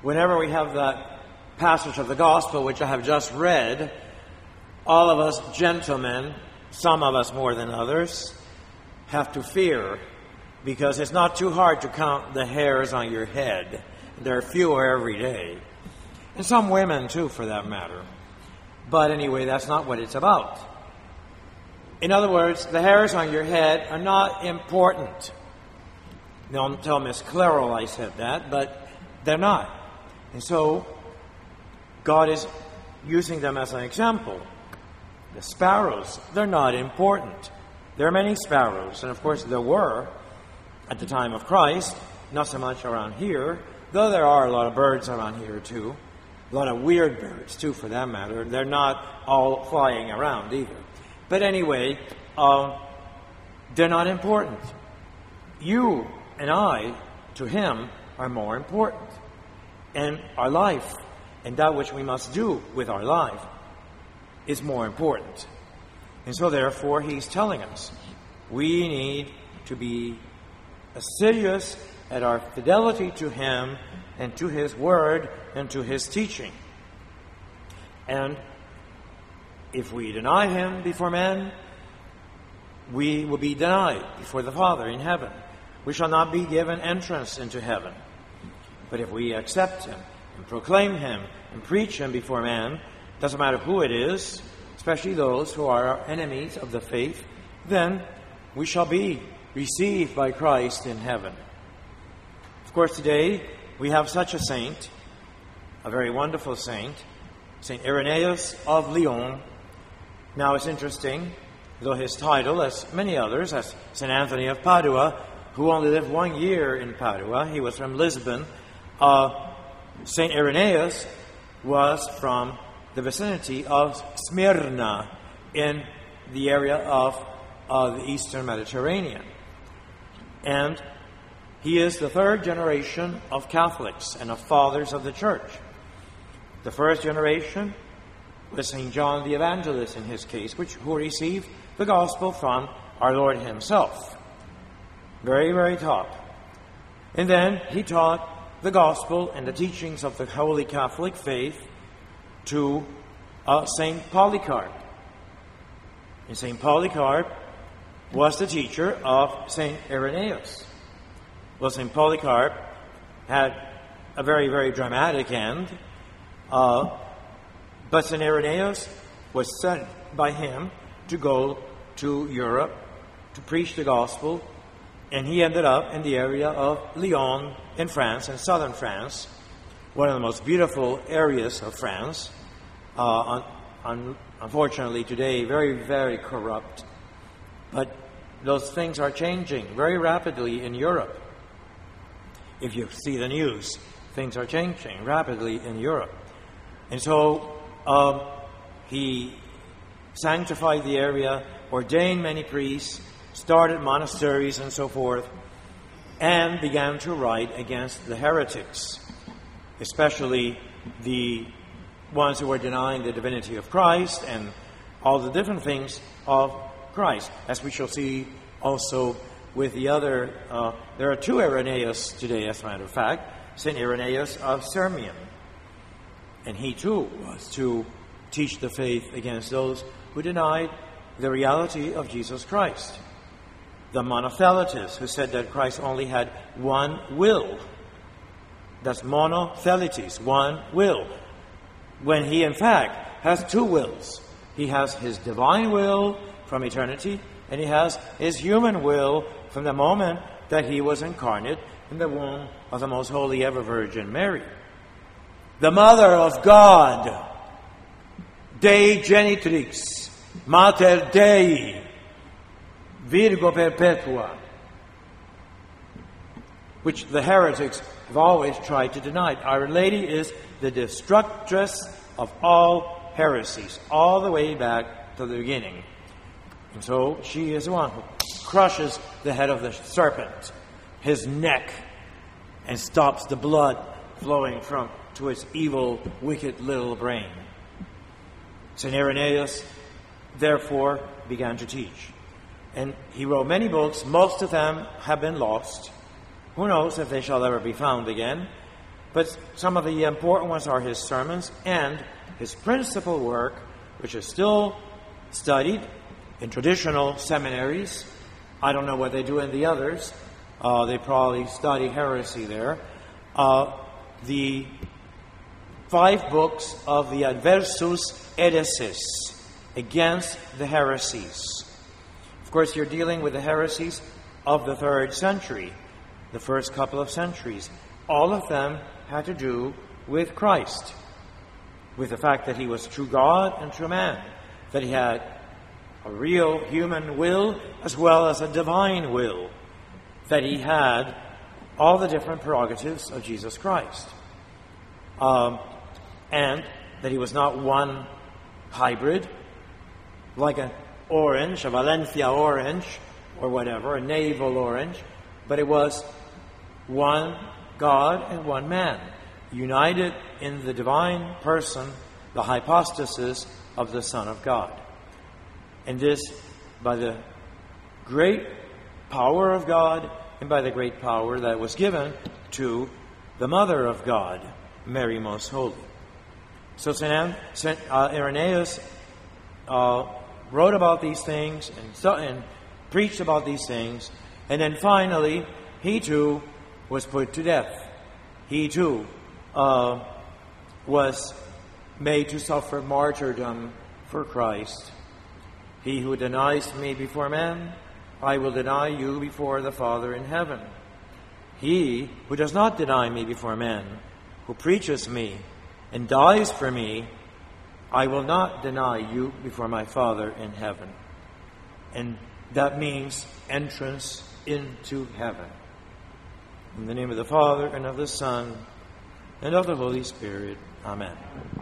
whenever we have that passage of the gospel which I have just read, all of us gentlemen, some of us more than others, have to fear, because it's not too hard to count the hairs on your head. There are fewer every day. And some women too, for that matter. But anyway, that's not what it's about. In other words, the hairs on your head are not important. Don't tell Miss Clairol I said that, but they're not. And so, God is using them as an example. The sparrows, they're not important. There are many sparrows, and of course there were at the time of Christ, not so much around here, though there are a lot of birds around here too. A lot of weird birds too, for that matter. They're not all flying around either. But anyway, they're not important. You and I, to Him, are more important. And our life, and that which we must do with our life, is more important. And so therefore, He's telling us, we need to be assiduous at our fidelity to Him and to His Word and to His teaching. And if we deny Him before men, we will be denied before the Father in heaven. We shall not be given entrance into heaven. But if we accept Him and proclaim Him and preach Him before men, doesn't matter who it is, especially those who are our enemies of the faith, then we shall be received by Christ in heaven. Of course, today we have such a saint, a very wonderful saint, St. Irenaeus of Lyon. Now it's interesting, though his title, as many others, as St. Anthony of Padua, who only lived 1 year in Padua, he was from Lisbon. St. Irenaeus was from the vicinity of Smyrna in the area of the Eastern Mediterranean. And he is the third generation of Catholics and of fathers of the Church. The first generation was St. John the Evangelist in his case, who received the gospel from our Lord Himself. Very, very top. And then he taught the gospel and the teachings of the Holy Catholic faith to St. Polycarp. And St. Polycarp was the teacher of St. Irenaeus. Well, St. Polycarp had a very, very dramatic end, but St. Irenaeus was sent by him to go to Europe to preach the gospel, and he ended up in the area of Lyon in France, in southern France, one of the most beautiful areas of France. Unfortunately today, very, very corrupt. But those things are changing very rapidly in Europe. If you see the news, things are changing rapidly in Europe. And so he sanctified the area, ordained many priests, started monasteries and so forth, and began to write against the heretics, especially the ones who were denying the divinity of Christ and all the different things of Christ. As we shall see also with the other, there are two Irenaeus today, as a matter of fact, St. Irenaeus of Sirmium. And he too was to teach the faith against those who denied the reality of Jesus Christ. The monothelites, who said that Christ only had one will. That's monothelites, one will. When he in fact has two wills. He has his divine will from eternity, and he has his human will from the moment that he was incarnate in the womb of the most holy ever Virgin Mary, the Mother of God, Dei Genitrix, Mater Dei, Virgo Perpetua, which the heretics have always tried to deny. Our Lady is the destructress of all heresies, all the way back to the beginning. And so she is the one who crushes the head of the serpent, his neck, and stops the blood flowing to its evil, wicked little brain. St. Irenaeus, therefore, began to teach. And he wrote many books. Most of them have been lost. Who knows if they shall ever be found again. But some of the important ones are his sermons and his principal work, which is still studied in traditional seminaries. I don't know what they do in the others. They probably study heresy there. The 5 books of the Adversus Eresis, against the heresies. Of course, you're dealing with the heresies of the 3rd century, the first couple of centuries. All of them had to do with Christ, with the fact that he was true God and true man, that he had a real human will as well as a divine will, that he had all the different prerogatives of Jesus Christ, and that he was not one hybrid, like an orange, a Valencia orange, or whatever, a navel orange, but it was one God and one man, united in the divine person, the hypostasis of the Son of God. And this, by the great power of God and by the great power that was given to the Mother of God, Mary Most Holy. So St. Irenaeus wrote about these things and preached about these things, and then finally, he too was put to death. He too was made to suffer martyrdom for Christ. He who denies me before men, I will deny you before the Father in heaven. He who does not deny me before men, who preaches me and dies for me, I will not deny you before my Father in heaven. And that means entrance into heaven. In the name of the Father, and of the Son, and of the Holy Spirit. Amen.